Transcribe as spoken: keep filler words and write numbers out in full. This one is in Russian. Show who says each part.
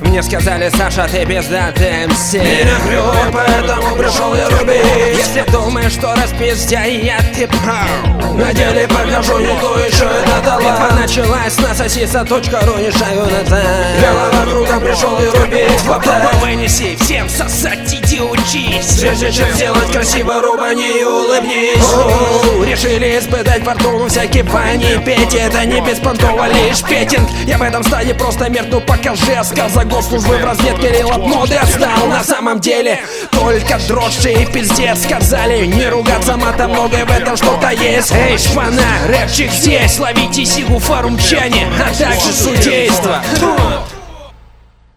Speaker 1: Мне сказали: Саша, ты пиздатый эм си.
Speaker 2: Меня клюет, поэтому пришел я рубить.
Speaker 1: Если думаешь, что распиздяй я, ты прав.
Speaker 2: На деле покажу, никто еще это дала.
Speaker 1: Битва началась на сосиса точка ру, не шагу назад.
Speaker 2: Голова кругом, пришел и рубить.
Speaker 1: Попробуй вынеси, всем сосать, иди учись.
Speaker 2: Прежде чем сделать красиво, рубани и улыбнись.
Speaker 1: Оу, решили испытать фортуну, всякие пани петь. Это не беспонтово, лишь петинг. Я в этом стадии просто меркну, покажи. Сказа госслужбы в разведке рел от моды отстал. На самом деле только дрожжи и пиздец. Сказали не ругаться матом, многое в этом что-то есть. Эй, шпана, рэпчик здесь, ловите сигу фарумчане, а также судейство.